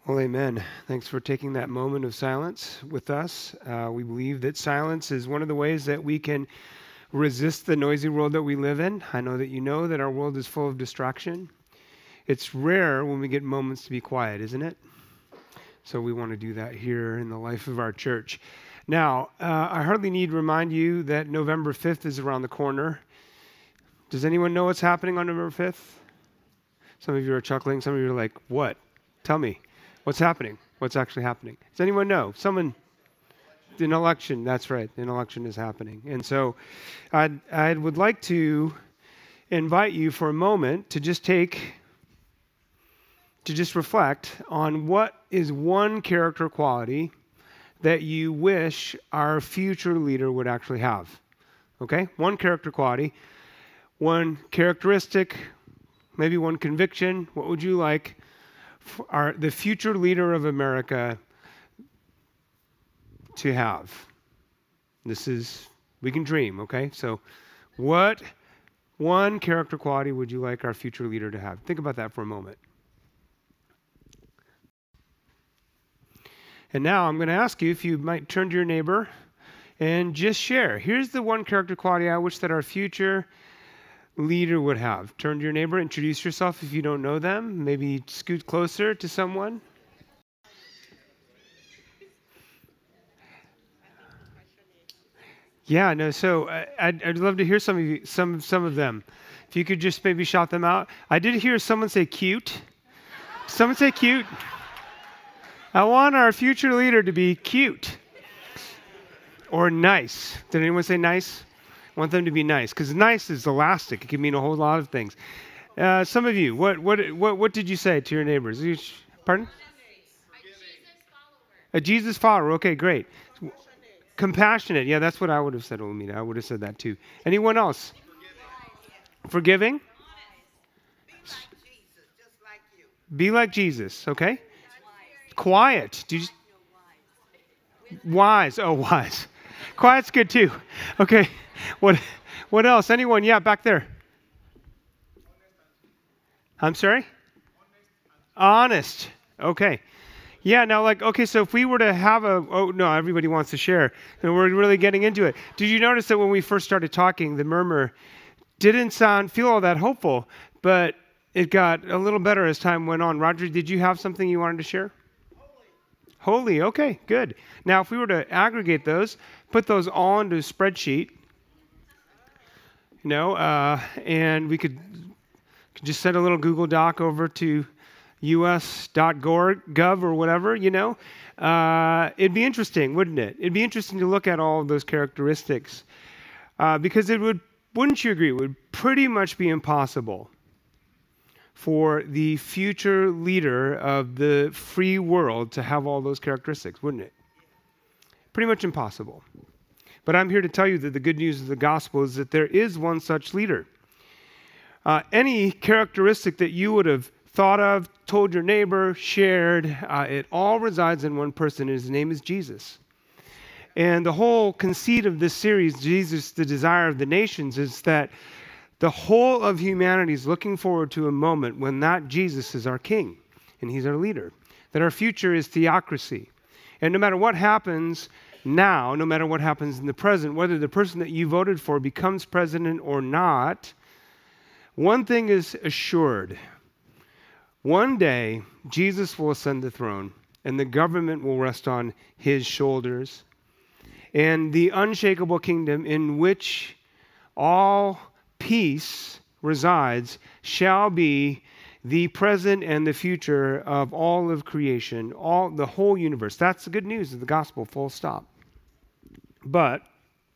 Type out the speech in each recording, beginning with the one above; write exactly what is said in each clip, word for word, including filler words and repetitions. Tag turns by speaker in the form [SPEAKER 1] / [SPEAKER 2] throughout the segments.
[SPEAKER 1] Well, amen. Thanks for taking that moment of silence with us. Uh, we believe that silence is one of the ways that we can resist the noisy world that we live in. I know that you know that our world is full of distraction. It's rare when we get moments to be quiet, isn't it? So we want to do that here in the life of our church. Now, uh, I hardly need to remind you that November fifth is around the corner. Does anyone know what's happening on November fifth? Some of you are chuckling. Some of you are like, what? Tell me. What's happening? What's actually happening? Does anyone know? Someone, an election, that's right. An election is happening. And so I'd, I would like to invite you for a moment to just take, to just reflect on what is one character quality that you wish our future leader would actually have. Okay? One character quality, one characteristic, maybe one conviction. What would you like our, the future leader of America to have? This is, we can dream, okay? So what one character quality would you like our future leader to have? Think about that for a moment. And now I'm going to ask you if you might turn to your neighbor and just share. Here's the one character quality I wish that our future leader would have. Turn to your neighbor, introduce yourself if you don't know them. Maybe scoot closer to someone. Yeah, no. So uh, I'd, I'd love to hear some of you, some some of them. If you could just maybe shout them out. I did hear someone say cute. Someone say cute. I want our future leader to be cute or nice. Did anyone say nice? I want them to be nice because nice is elastic. It can mean a whole lot of things. Uh, some of you, what what what what did you say to your neighbors? You, pardon? A Jesus follower. Okay, great. Compassionate. Yeah, that's what I would have said, Olamita. I would have said that too. Anyone else? Forgiving. Be like Jesus. Okay. Quiet. Do you just... Wise. Oh, wise. Quiet's good too. Okay. What? What else? Anyone? Yeah, back there. I'm sorry? Honest. Okay. Yeah, now, like, okay, so if we were to have a, oh, no, everybody wants to share, and we're really getting into it. Did you notice that when we first started talking, the murmur didn't sound, feel all that hopeful, but it got a little better as time went on. Roger, did you have something you wanted to share? Holy. Holy, okay, good. Now, if we were to aggregate those, put those all into a spreadsheet, you know, uh, and we could, could just send a little Google Doc over to U S dot gov or whatever, you know, uh, it'd be interesting, wouldn't it? It'd be interesting to look at all of those characteristics uh, because it would, wouldn't you agree, it would pretty much be impossible for the future leader of the free world to have all those characteristics, wouldn't it? Pretty much impossible. But I'm here to tell you that the good news of the gospel is that there is one such leader. Uh, any characteristic that you would have thought of, told your neighbor, shared, uh, it all resides in one person, and his name is Jesus. And the whole conceit of this series, Jesus, the Desire of the Nations, is that the whole of humanity is looking forward to a moment when that Jesus is our king, and he's our leader, that our future is theocracy. And no matter what happens now, no matter what happens in the present, whether the person that you voted for becomes president or not, one thing is assured. One day, Jesus will ascend the throne, and the government will rest on his shoulders. And the unshakable kingdom in which all peace resides shall be the present and the future of all of creation, all the whole universe. That's the good news of the gospel, full stop. But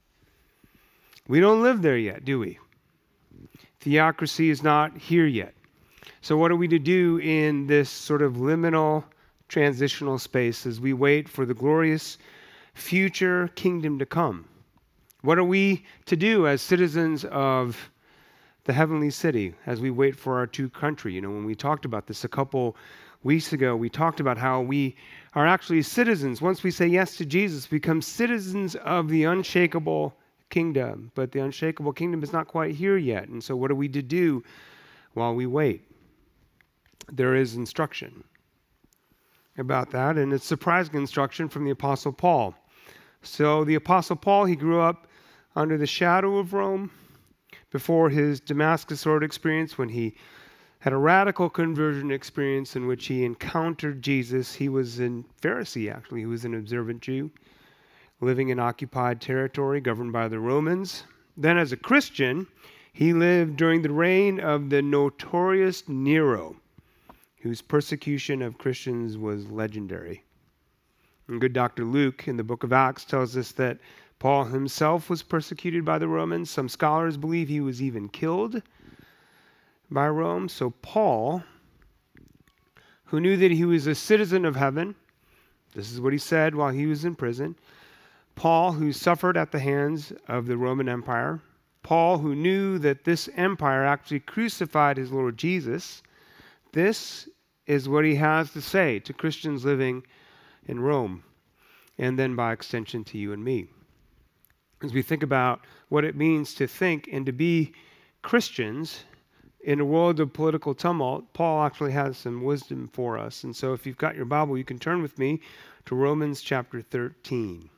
[SPEAKER 1] we don't live there yet, do we? Theocracy is not here yet. So what are we to do in this sort of liminal, transitional space as we wait for the glorious future kingdom to come? What are we to do as citizens of the heavenly city as we wait for our true country? You know, when we talked about this a couple weeks ago, we talked about how we are actually citizens. Once we say yes to Jesus, we become citizens of the unshakable kingdom. But the unshakable kingdom is not quite here yet. And so what are we to do while we wait? There is instruction. about that, and it's surprising instruction from the Apostle Paul. So the Apostle Paul, he grew up under the shadow of Rome before his Damascus Road experience, when he had a radical conversion experience in which he encountered Jesus. He was a Pharisee, actually. He was an observant Jew, living in occupied territory governed by the Romans. Then as a Christian, he lived during the reign of the notorious Nero, whose persecution of Christians was legendary. And good Doctor Luke in the book of Acts tells us that Paul himself was persecuted by the Romans. Some scholars believe he was even killed by Rome. So Paul, who knew that he was a citizen of heaven, this is what he said while he was in prison. Paul, who suffered at the hands of the Roman Empire. Paul, who knew that this empire actually crucified his Lord Jesus. This is what he has to say to Christians living in Rome, and then by extension to you and me. As we think about what it means to think and to be Christians in a world of political tumult, Paul actually has some wisdom for us. And so if you've got your Bible, you can turn with me to Romans chapter thirteen.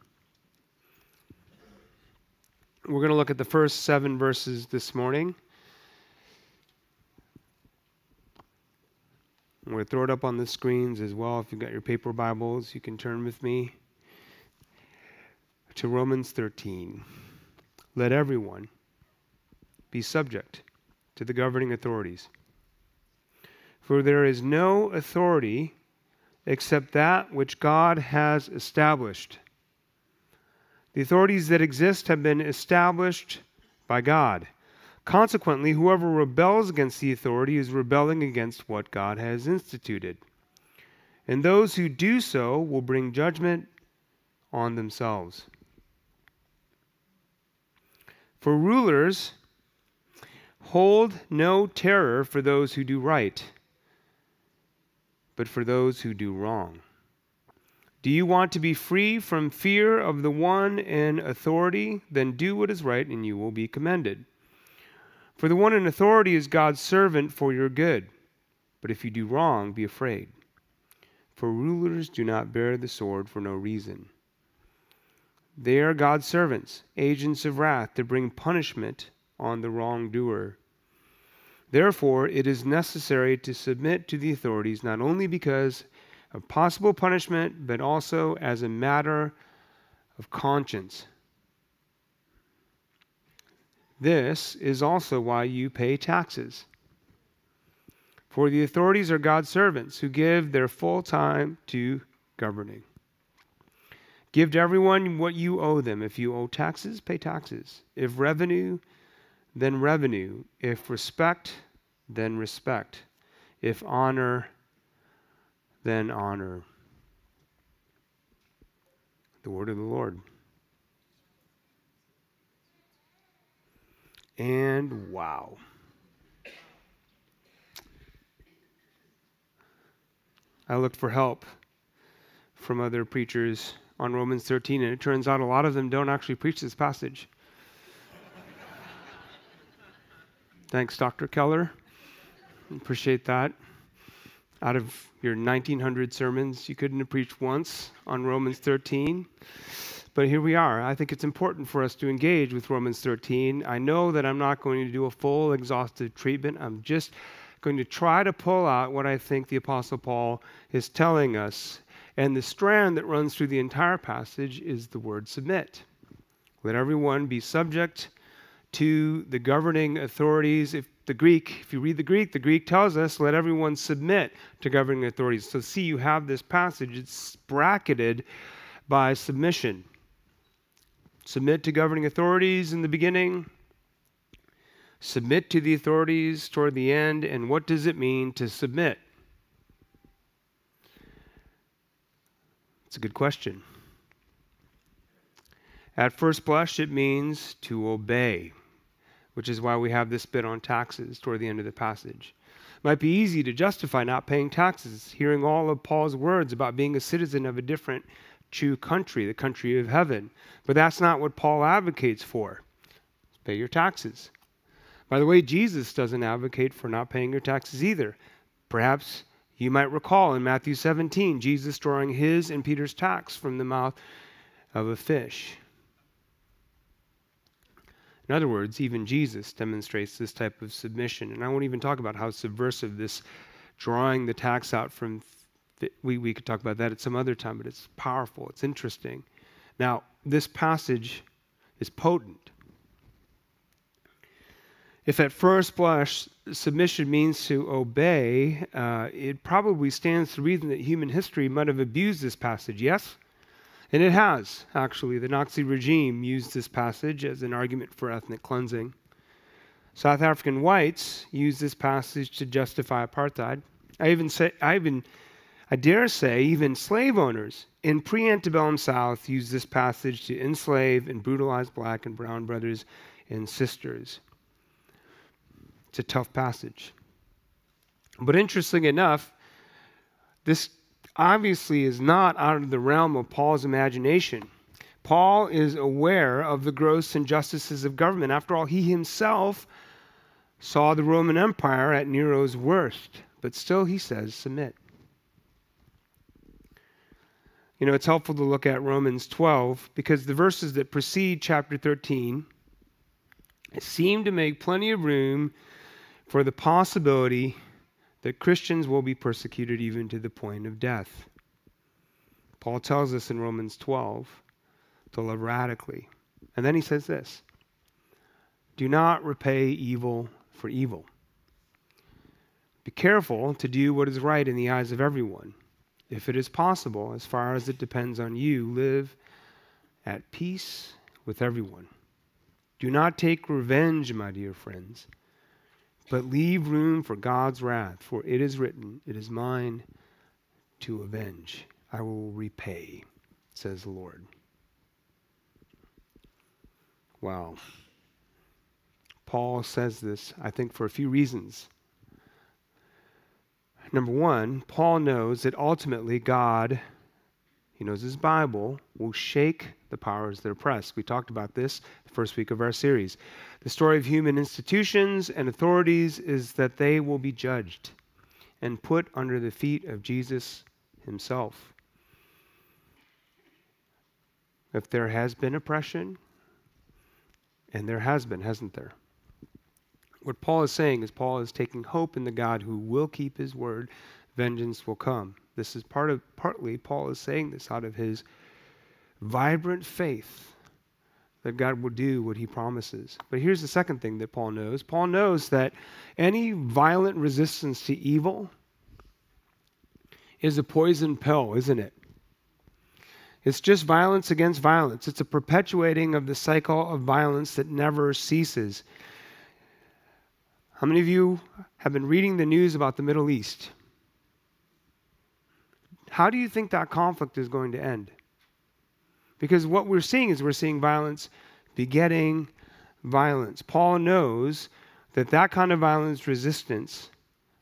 [SPEAKER 1] We're going to look at the first seven verses this morning. I'm going to throw it up on the screens as well. If you've got your paper Bibles, you can turn with me to Romans thirteen. Let everyone be subject to the governing authorities. For there is no authority except that which God has established. The authorities that exist have been established by God. Consequently, whoever rebels against the authority is rebelling against what God has instituted. And those who do so will bring judgment on themselves. For rulers hold no terror for those who do right, but for those who do wrong. Do you want to be free from fear of the one in authority? Then do what is right, and you will be commended. For the one in authority is God's servant for your good. But if you do wrong, be afraid. For rulers do not bear the sword for no reason. They are God's servants, agents of wrath, to bring punishment on the wrongdoer. Therefore, it is necessary to submit to the authorities, not only because of possible punishment, but also as a matter of conscience. This is also why you pay taxes. For the authorities are God's servants who give their full time to governing. Give to everyone what you owe them. If you owe taxes, pay taxes. If revenue, then revenue. If respect, then respect. If honor, then honor. The word of the Lord. And wow. I looked for help from other preachers on Romans thirteen, and it turns out a lot of them don't actually preach this passage. Thanks, Doctor Keller. Appreciate that. Out of your nineteen hundred sermons, you couldn't have preached once on Romans thirteen. But here we are. I think it's important for us to engage with Romans thirteen. I know that I'm not going to do a full, exhaustive treatment. I'm just going to try to pull out what I think the Apostle Paul is telling us. And the strand that runs through the entire passage is the word submit. Let everyone be subject to the governing authorities. If the Greek, if you read the Greek, the Greek tells us, let everyone submit to governing authorities. So see, you have this passage, it's bracketed by submission. Submit to governing authorities in the beginning. Submit to the authorities toward the end. And what does it mean to submit? It's a good question. At first blush, it means to obey, which is why we have this bit on taxes toward the end of the passage. It might be easy to justify not paying taxes, hearing all of Paul's words about being a citizen of a different true country, the country of heaven. But that's not what Paul advocates for. Pay your taxes. By the way, Jesus doesn't advocate for not paying your taxes either. Perhaps You might recall in Matthew seventeen, Jesus drawing his and Peter's tax from the mouth of a fish. In other words, even Jesus demonstrates this type of submission. And I won't even talk about how subversive this drawing the tax out from, we, we could talk about that at some other time, but it's powerful, it's interesting. Now, this passage is potent. If at first blush submission means to obey, uh, it probably stands to reason that human history might have abused this passage, yes? And it has, actually. The Nazi regime used this passage as an argument for ethnic cleansing. South African whites used this passage to justify apartheid. I even say, I even, I dare say, even slave owners in pre-antebellum South used this passage to enslave and brutalize black and brown brothers and sisters. It's a tough passage. But interesting enough, this obviously is not out of the realm of Paul's imagination. Paul is aware of the gross injustices of government. After all, he himself saw the Roman Empire at Nero's worst. But still, he says, submit. You know, it's helpful to look at Romans twelve because the verses that precede chapter thirteen seem to make plenty of room for the possibility that Christians will be persecuted even to the point of death. Paul tells us in Romans twelve to love radically. And then he says this, do not repay evil for evil. Be careful to do what is right in the eyes of everyone. If it is possible, as far as it depends on you, live at peace with everyone. Do not take revenge, my dear friends, but leave room for God's wrath, for it is written, it is mine to avenge. I will repay, says the Lord. Wow. Paul says this, I think, for a few reasons. Number one, Paul knows that ultimately God, he knows his Bible, will shake the powers that oppress. We talked about this the first week of our series. The story of human institutions and authorities is that they will be judged and put under the feet of Jesus himself. If there has been oppression, and there has been, hasn't there? What Paul is saying is Paul is taking hope in the God who will keep his word. Vengeance will come. This is part of, partly Paul is saying this out of his vibrant faith that God will do what he promises. But here's the second thing that Paul knows. Paul knows that any violent resistance to evil is a poison pill, isn't it? It's just violence against violence. It's a perpetuating of the cycle of violence that never ceases. How many of you have been reading the news about the Middle East? How do you think that conflict is going to end? Because what we're seeing is we're seeing violence begetting violence. Paul knows that that kind of violence resistance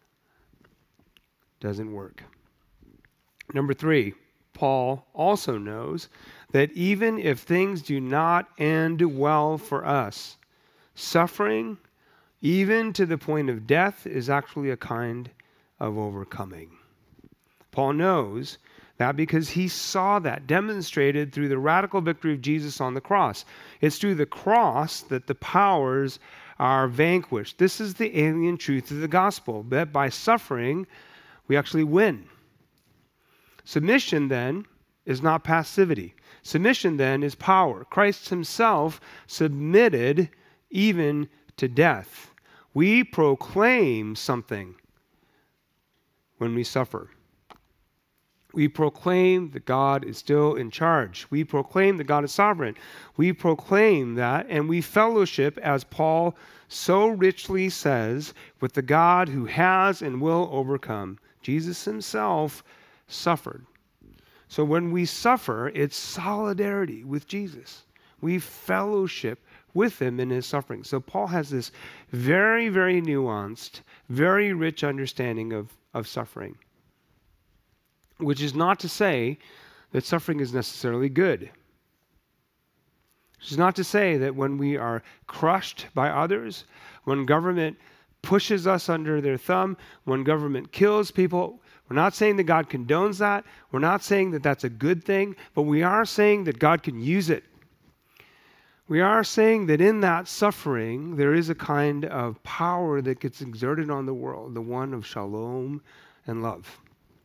[SPEAKER 1] doesn't work. Number three, Paul also knows that even if things do not end well for us, suffering, even to the point of death, is actually a kind of overcoming. Paul knows that because he saw that demonstrated through the radical victory of Jesus on the cross. It's through the cross that the powers are vanquished. This is the alien truth of the gospel, that by suffering, we actually win. Submission, then, is not passivity. Submission, then, is power. Christ himself submitted even to death. We proclaim something when we suffer. We proclaim that God is still in charge. We proclaim that God is sovereign. We proclaim that, and we fellowship, as Paul so richly says, with the God who has and will overcome. Jesus himself suffered. So when we suffer, it's solidarity with Jesus. We fellowship with him in his suffering. So Paul has this very, very nuanced, very rich understanding of, of suffering. Which is not to say that suffering is necessarily good. Which is not to say that when we are crushed by others, when government pushes us under their thumb, when government kills people, We're not saying that God condones that. We're not saying that that's a good thing, but we are saying that God can use it. We are saying that in that suffering, there is a kind of power that gets exerted on the world, the one of shalom and love.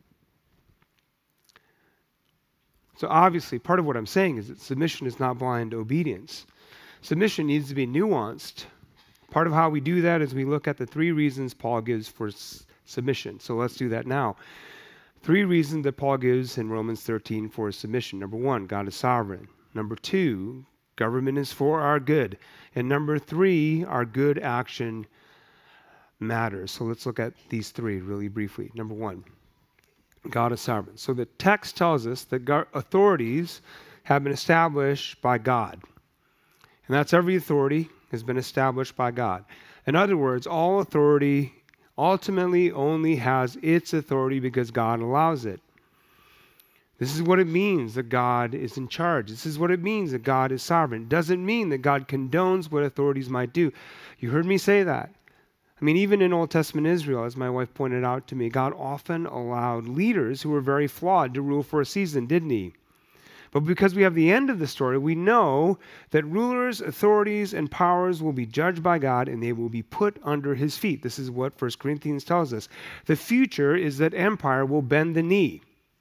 [SPEAKER 1] So obviously, part of what I'm saying is that submission is not blind obedience. Submission needs to be nuanced. Part of how we do that is we look at the three reasons Paul gives for s- submission. So let's do that now. Three reasons that Paul gives in Romans thirteen for submission. Number one, God is sovereign. Number two, government is for our good. And number three, our good action matters. So let's look at these three really briefly. Number one, God is sovereign. So the text tells us that go- authorities have been established by God. And that's every authority has been established by God. In other words, all authority ultimately only has its authority because God allows it. This is what it means that God is in charge. This is what it means that God is sovereign. It doesn't mean that God condones what authorities might do. You heard me say that. I mean, even in Old Testament Israel, as my wife pointed out to me, God often allowed leaders who were very flawed to rule for a season, didn't he? But because we have the end of the story, we know that rulers, authorities, and powers will be judged by God and they will be put under his feet. This is what First Corinthians tells us. The future is that empire will bend the knee.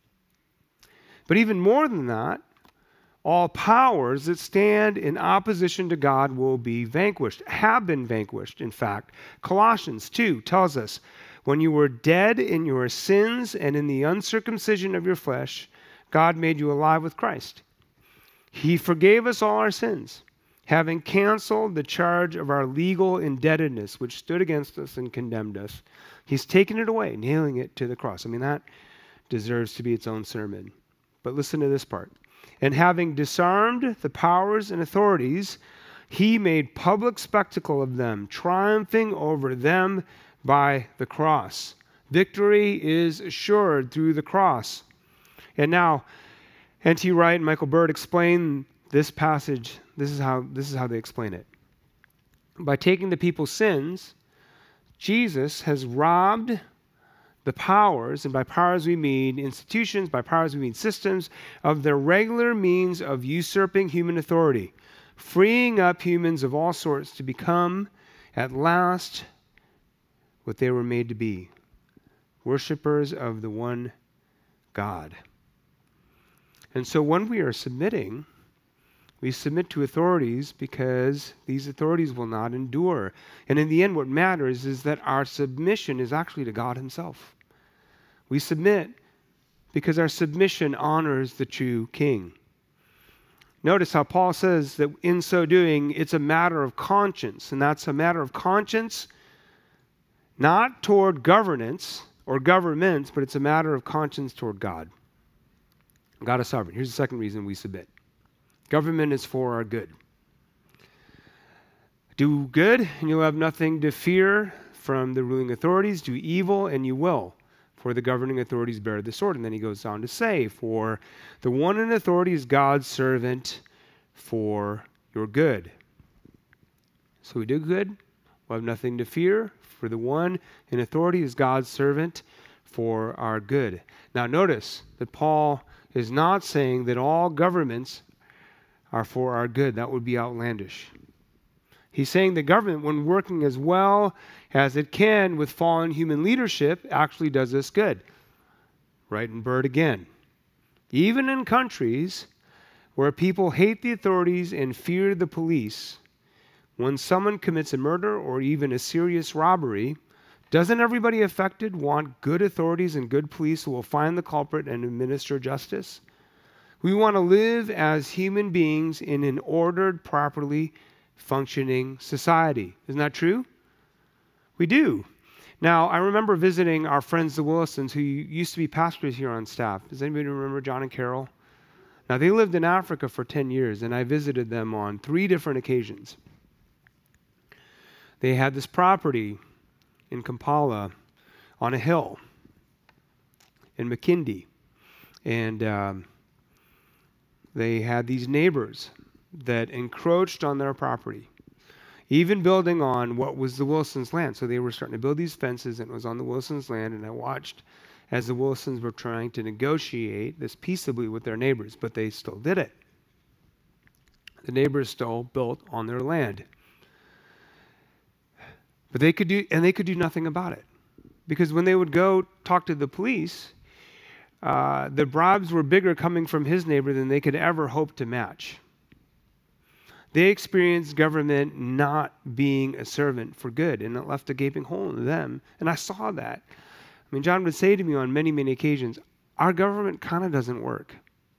[SPEAKER 1] But even more than that, all powers that stand in opposition to God will be vanquished, have been vanquished, in fact. Colossians two tells us, when you were dead in your sins and in the uncircumcision of your flesh, God made you alive with Christ. He forgave us all our sins, having canceled the charge of our legal indebtedness, which stood against us and condemned us. He's taken it away, nailing it to the cross. I mean, that deserves to be its own sermon. But listen to this part. And having disarmed the powers and authorities, he made public spectacle of them, triumphing over them by the cross. Victory is assured through the cross. And now, N T Wright and Michael Bird explain this passage. This is how, this is how they explain it. By taking the people's sins, Jesus has robbed the powers, and by powers we mean institutions, by powers we mean systems, of their regular means of usurping human authority, freeing up humans of all sorts to become, at last, what they were made to be, worshipers of the one God. And so when we are submitting, we submit to authorities because these authorities will not endure. And in the end, what matters is that our submission is actually to God himself. We submit because our submission honors the true King. Notice how Paul says that in so doing, it's a matter of conscience. And that's a matter of conscience not toward governance or governments, but it's a matter of conscience toward God. God is sovereign. Here's the second reason we submit. Government is for our good. Do good, and you'll have nothing to fear from the ruling authorities. Do evil, and you will, for the governing authorities bear the sword. And then he goes on to say, for the one in authority is God's servant for your good. So we do good, we'll have nothing to fear, for the one in authority is God's servant for our good. Now notice that Paul is not saying that all governments are for our good. That would be outlandish. He's saying the government, when working as well as it can with fallen human leadership, actually does us good. Wright and Bird again. Even in countries where people hate the authorities and fear the police, when someone commits a murder or even a serious robbery, doesn't everybody affected want good authorities and good police who will find the culprit and administer justice? We want to live as human beings in an ordered, properly functioning society. Isn't that true? We do. Now, I remember visiting our friends, the Willisons, who used to be pastors here on staff. Does anybody remember John and Carol? Now, they lived in Africa for ten years, and I visited them on three different occasions. They had this property in Kampala on a hill in Makindi. And um, they had these neighbors that encroached on their property, even building on what was the Wilsons' land. So they were starting to build these fences, and it was on the Wilsons' land, and I watched as the Wilsons were trying to negotiate this peaceably with their neighbors, but they still did it. The neighbors still built on their land. But they could do, and they could do nothing about it. Because when they would go talk to the police, uh, the bribes were bigger coming from his neighbor than they could ever hope to match. They experienced government not being a servant for good, and it left a gaping hole in them. And I saw that. I mean, John would say to me on many, many occasions, our government kind of doesn't work.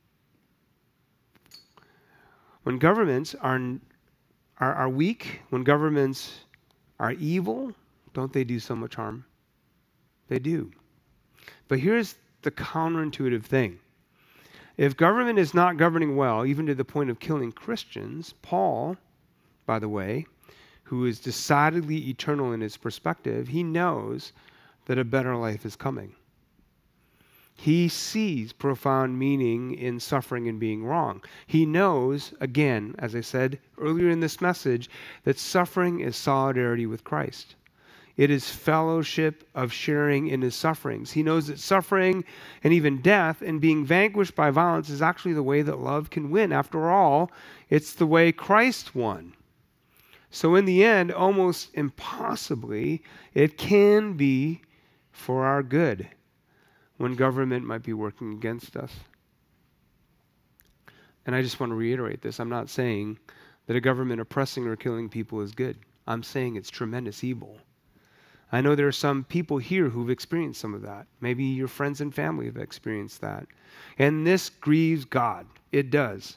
[SPEAKER 1] When governments are, are, are weak, when governments are evil, don't they do so much harm? They do. But here's the counterintuitive thing. If government is not governing well, even to the point of killing Christians, Paul, by the way, who is decidedly eternal in his perspective, he knows that a better life is coming. He sees profound meaning in suffering and being wrong. He knows, again, as I said earlier in this message, that suffering is solidarity with Christ. It is fellowship of sharing in his sufferings. He knows that suffering and even death and being vanquished by violence is actually the way that love can win. After all, it's the way Christ won. So in the end, almost impossibly, it can be for our good when government might be working against us. And I just want to reiterate this. I'm not saying that a government oppressing or killing people is good. I'm saying it's tremendous evil. I know there are some people here who've experienced some of that. Maybe your friends and family have experienced that. And this grieves God. It does.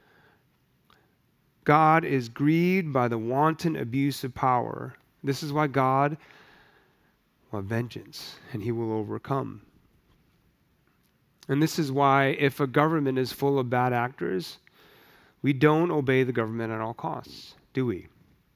[SPEAKER 1] God is grieved by the wanton abuse of power. This is why God will have vengeance, and he will overcome. And this is why if a government is full of bad actors, we don't obey the government at all costs, do we?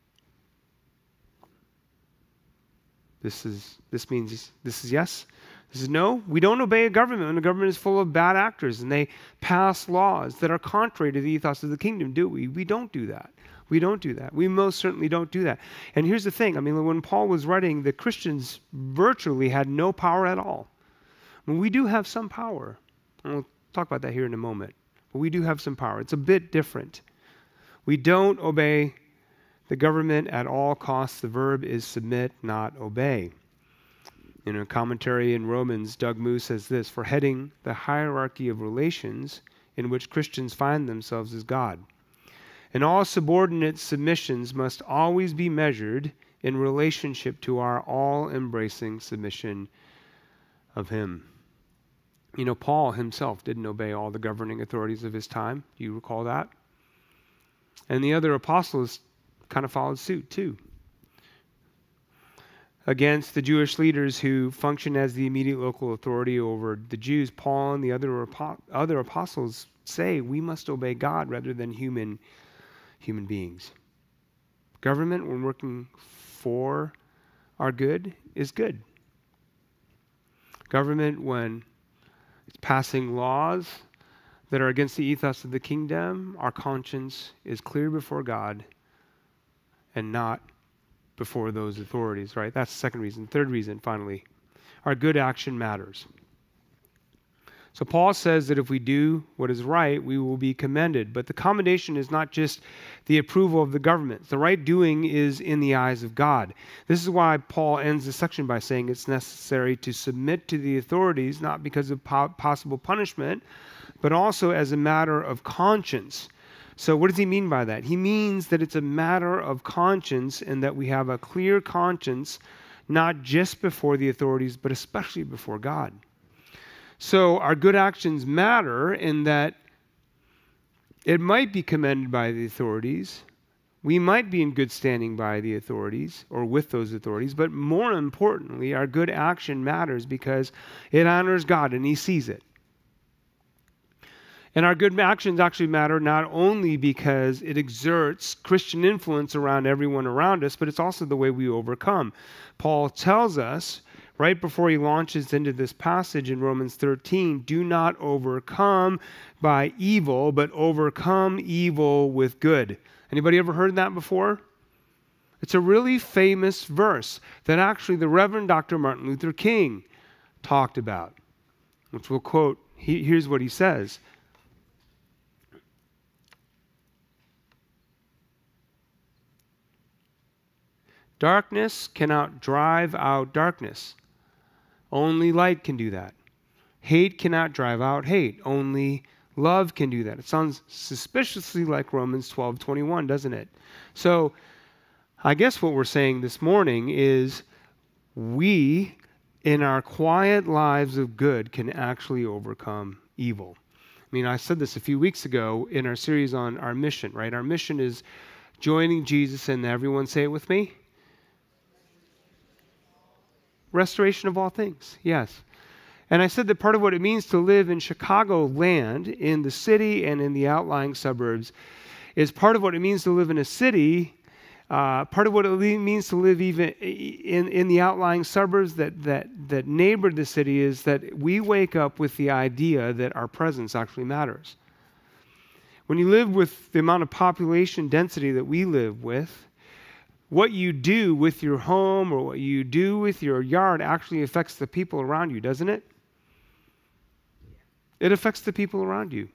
[SPEAKER 1] This is this means this is yes. This is no. We don't obey a government when the government is full of bad actors and they pass laws that are contrary to the ethos of the kingdom, do we? We don't do that. We don't do that. We most certainly don't do that. And here's the thing. I mean, when Paul was writing, the Christians virtually had no power at all. I mean, we do have some power. And we'll talk about that here in a moment. But we do have some power. It's a bit different. We don't obey the government at all costs. The verb is submit, not obey. In a commentary in Romans, Doug Moo says this: for heading the hierarchy of relations in which Christians find themselves is God. And all subordinate submissions must always be measured in relationship to our all-embracing submission of him. You know, Paul himself didn't obey all the governing authorities of his time. Do you recall that? And the other apostles kind of followed suit too. Against the Jewish leaders who function as the immediate local authority over the Jews, Paul and the other other apostles say we must obey God rather than human human beings. Government, when working for our good, is good. Government, when it's passing laws that are against the ethos of the kingdom, our conscience is clear before God and not before those authorities, right? That's the second reason. Third reason, finally, our good action matters. So Paul says that if we do what is right, we will be commended. But the commendation is not just the approval of the government. The right doing is in the eyes of God. This is why Paul ends the section by saying it's necessary to submit to the authorities, not because of po- possible punishment, but also as a matter of conscience. So what does he mean by that? He means that it's a matter of conscience and that we have a clear conscience, not just before the authorities, but especially before God. So our good actions matter in that it might be commended by the authorities. We might be in good standing by the authorities or with those authorities, but more importantly, our good action matters because it honors God and he sees it. And our good actions actually matter not only because it exerts Christian influence around everyone around us, but it's also the way we overcome. Paul tells us right before he launches into this passage in Romans thirteen, do not overcome by evil, but overcome evil with good. Anybody ever heard that before? It's a really famous verse that actually the Reverend Doctor Martin Luther King talked about. which we'll quote. He, here's what he says. Darkness cannot drive out darkness. Only light can do that. Hate cannot drive out hate. Only love can do that. It sounds suspiciously like Romans twelve twenty-one, doesn't it? So I guess what we're saying this morning is we, in our quiet lives of good, can actually overcome evil. I mean, I said this a few weeks ago in our series on our mission, right? Our mission is joining Jesus in, everyone say it with me, restoration of all things, yes. And I said that part of what it means to live in Chicago land, in the city and in the outlying suburbs, is part of what it means to live in a city, uh, part of what it means to live even in, in the outlying suburbs that, that, that neighbor the city is that we wake up with the idea that our presence actually matters. When you live with the amount of population density that we live with, what you do with your home or what you do with your yard actually affects the people around you, doesn't it? It affects the people around you.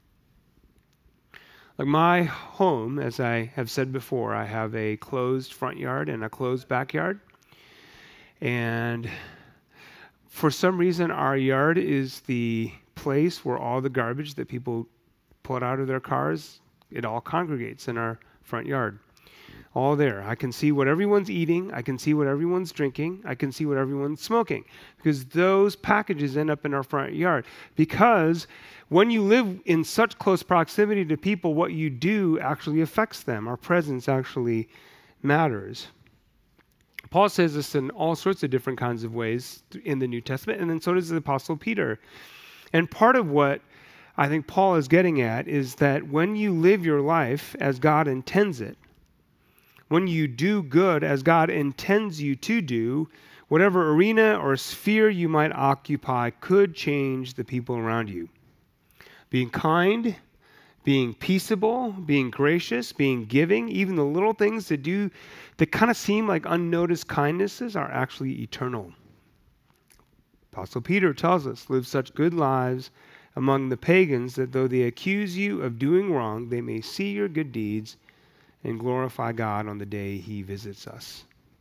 [SPEAKER 1] Like my home, as I have said before, I have a closed front yard and a closed backyard. And for some reason, our yard is the place where all the garbage that people put out of their cars, it all congregates in our front yard. All there. I can see what everyone's eating. I can see what everyone's drinking. I can see what everyone's smoking. Because those packages end up in our front yard. Because when you live in such close proximity to people, what you do actually affects them. Our presence actually matters. Paul says this in all sorts of different kinds of ways in the New Testament, and then so does the Apostle Peter. And part of what I think Paul is getting at is that when you live your life as God intends it, when you do good as God intends you to do, whatever arena or sphere you might occupy could change the people around you. Being kind, being peaceable, being gracious, being giving, even the little things that do that kind of seem like unnoticed kindnesses are actually eternal. Apostle Peter tells us, live such good lives among the pagans that though they accuse you of doing wrong, they may see your good deeds and glorify God on the day he visits us.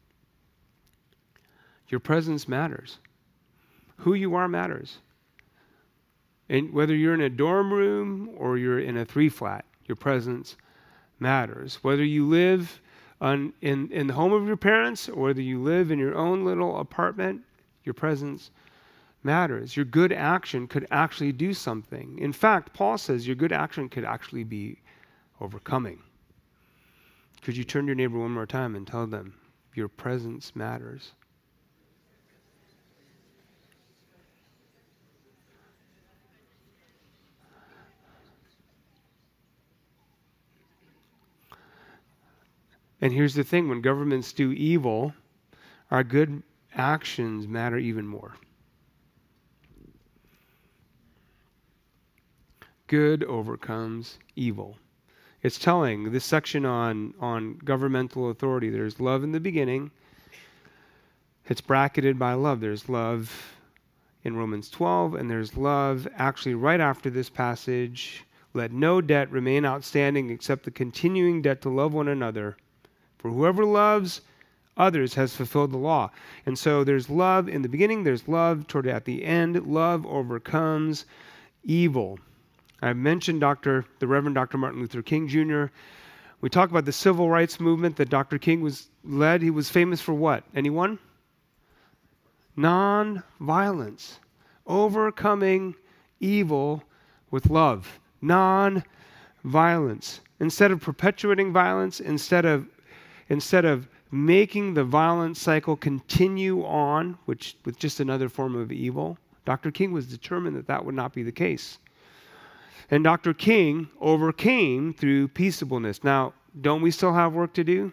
[SPEAKER 1] Your presence matters. Who you are matters. And whether you're in a dorm room or you're in a three-flat, your presence matters. Whether you live on, in, in the home of your parents or whether you live in your own little apartment, your presence matters. Your good action could actually do something. In fact, Paul says your good action could actually be overcoming. Could you turn to your neighbor one more time and tell them your presence matters? And here's the thing, when governments do evil, our good actions matter even more. Good overcomes evil. It's telling, this section on, on governmental authority, there's love in the beginning. It's bracketed by love. There's love in Romans twelve, and there's love actually right after this passage. Let no debt remain outstanding except the continuing debt to love one another. For whoever loves others has fulfilled the law. And so there's love in the beginning, there's love toward at the end. Love overcomes evil. I mentioned Doctor the Reverend Doctor Martin Luther King Junior We talk about the civil rights movement that Doctor King was led. He was famous for what? Anyone? Non-violence. Overcoming evil with love. Non-violence. Instead of perpetuating violence, instead of instead of making the violent cycle continue on, which with just another form of evil, Doctor King was determined that that would not be the case. And Doctor King overcame through peaceableness. Now, don't we still have work to do?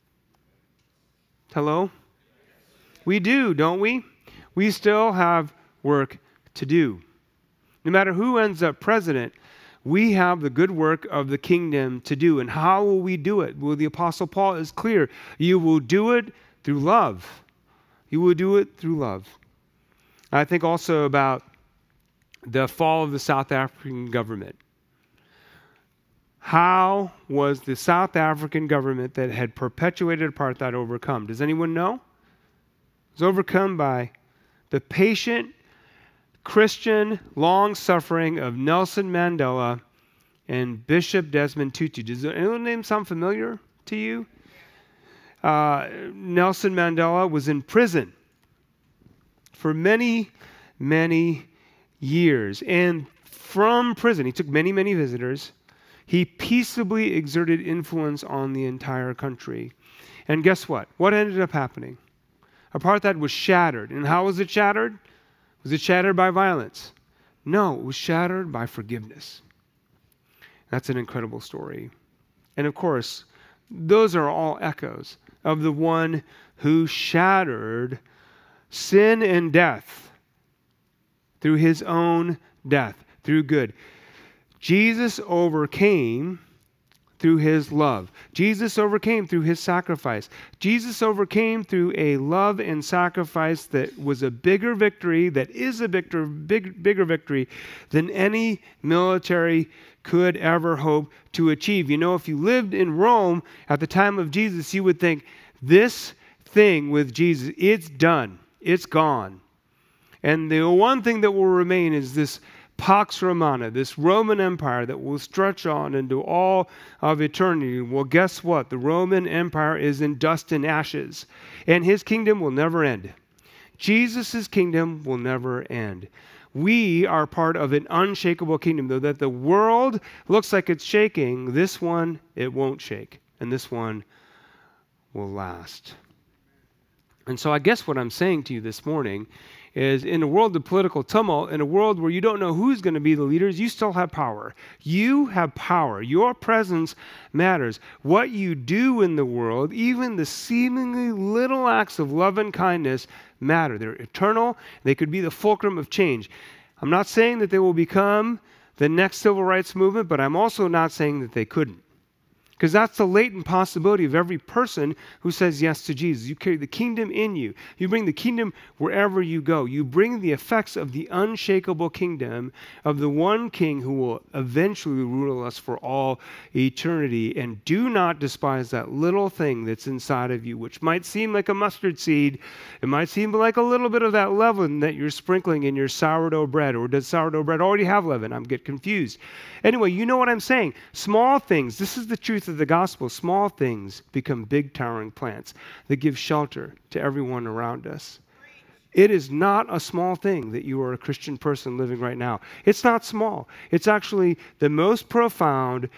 [SPEAKER 1] Hello? We do, don't we? We still have work to do. No matter who ends up president, we have the good work of the kingdom to do. And how will we do it? Well, the Apostle Paul is clear. You will do it through love. You will do it through love. I think also about the fall of the South African government. How was the South African government that had perpetuated apartheid overcome? Does anyone know? It was overcome by the patient, Christian, long-suffering of Nelson Mandela and Bishop Desmond Tutu. Does anyone name sound familiar to you? Uh, Nelson Mandela was in prison for many, many years. And from prison, he took many, many visitors. He peaceably exerted influence on the entire country. And guess what? What ended up happening? Apartheid was shattered. And how was it shattered? Was it shattered by violence? No, it was shattered by forgiveness. That's an incredible story. And of course, those are all echoes of the one who shattered sin and death through his own death, through good. Jesus overcame through his love. Jesus overcame through his sacrifice. Jesus overcame through a love and sacrifice that was a bigger victory, that is a victor, big, bigger victory than any military could ever hope to achieve. You know, if you lived in Rome at the time of Jesus, you would think, this thing with Jesus, it's done. It's gone. And the one thing that will remain is this Pax Romana, this Roman Empire that will stretch on into all of eternity. Well, guess what? The Roman Empire is in dust and ashes, and his kingdom will never end. Jesus' kingdom will never end. We are part of an unshakable kingdom, though that the world looks like it's shaking. This one, it won't shake, and this one will last. And so I guess what I'm saying to you this morning is, in a world of political tumult, in a world where you don't know who's going to be the leaders, you still have power. You have power. Your presence matters. What you do in the world, even the seemingly little acts of love and kindness, matter. They're eternal. They could be the fulcrum of change. I'm not saying that they will become the next civil rights movement, but I'm also not saying that they couldn't. Because that's the latent possibility of every person who says yes to Jesus. You carry the kingdom in you. You bring the kingdom wherever you go. You bring the effects of the unshakable kingdom of the one king who will eventually rule us for all eternity. And do not despise that little thing that's inside of you, which might seem like a mustard seed. It might seem like a little bit of that leaven that you're sprinkling in your sourdough bread. Or does sourdough bread already have leaven? I'm getting confused. Anyway, you know what I'm saying. Small things. This is the truth of the gospel. Small things become big towering plants that give shelter to everyone around us. It is not a small thing that you are a Christian person living right now. It's not small. It's actually the most profound,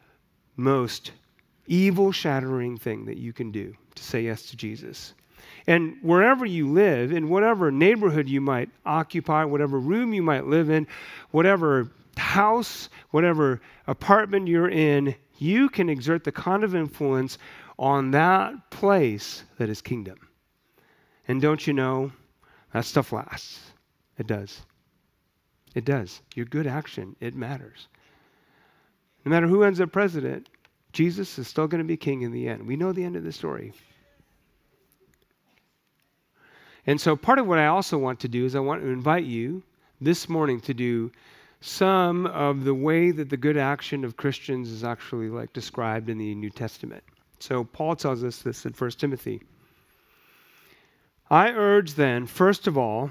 [SPEAKER 1] most evil shattering thing that you can do, to say yes to Jesus. And wherever you live, in whatever neighborhood you might occupy, whatever room you might live in, whatever house, whatever apartment you're in, you can exert the kind of influence on that place that is kingdom. And don't you know, that stuff lasts. It does. It does. Your good action, it matters. No matter who ends up president, Jesus is still going to be king in the end. We know the end of the story. And so part of what I also want to do is I want to invite you this morning to do some of the way that the good action of Christians is actually like described in the New Testament. So Paul tells us this in First Timothy. I urge then, first of all,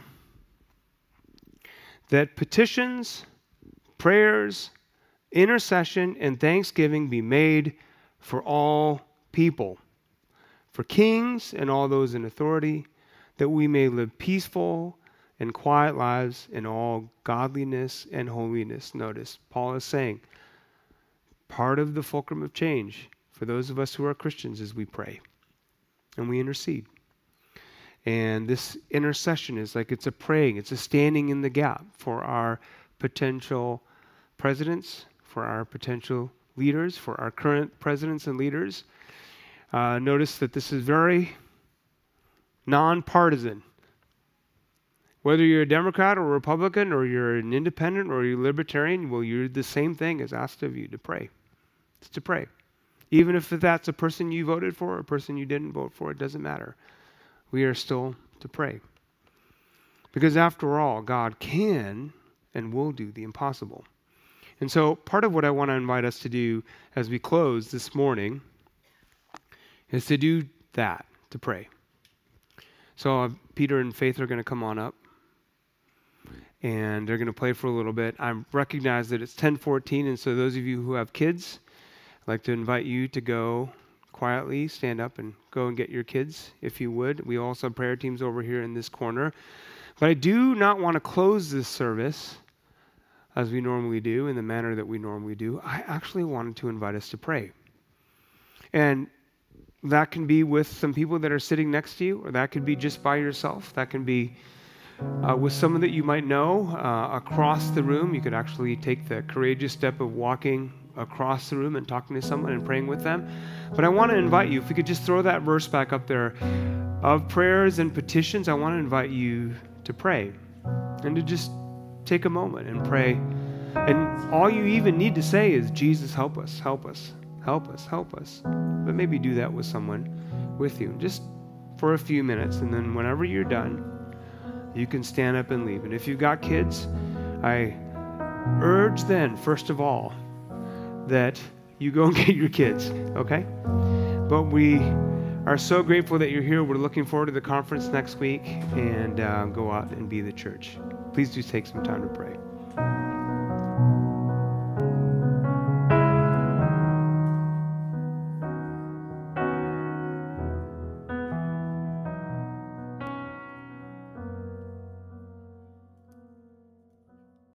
[SPEAKER 1] that petitions, prayers, intercession, and thanksgiving be made for all people, for kings and all those in authority, that we may live peaceful and quiet lives in all godliness and holiness. Notice, Paul is saying, part of the fulcrum of change for those of us who are Christians is we pray and we intercede. And this intercession is like it's a praying, it's a standing in the gap for our potential presidents, for our potential leaders, for our current presidents and leaders. Uh, notice that this is very nonpartisan. Whether you're a Democrat or a Republican or you're an independent or you're libertarian, well, you're the same thing as asked of you to pray. It's to pray. Even if that's a person you voted for or a person you didn't vote for, it doesn't matter. We are still to pray. Because after all, God can and will do the impossible. And so part of what I want to invite us to do as we close this morning is to do that, to pray. So uh, Peter and Faith are going to come on up, and they're going to play for a little bit. I recognize that it's ten fourteen, and so those of you who have kids, I'd like to invite you to go quietly, stand up and go and get your kids, if you would. We also have prayer teams over here in this corner. But I do not want to close this service as we normally do, in the manner that we normally do. I actually wanted to invite us to pray. And that can be with some people that are sitting next to you, or that could be just by yourself. That can be uh, with someone that you might know uh, across the room. You could actually take the courageous step of walking across the room and talking to someone and praying with them. But I want to invite you, if we could just throw that verse back up there, of prayers and petitions, I want to invite you to pray and to just take a moment and pray. And all you even need to say is, Jesus, help us, help us, help us, help us. But maybe do that with someone with you, just for a few minutes. And then whenever you're done, you can stand up and leave. And if you've got kids, I urge then, first of all, that you go and get your kids, okay? But we are so grateful that you're here. We're looking forward to the conference next week, and uh, go out and be the church. Please do take some time to pray.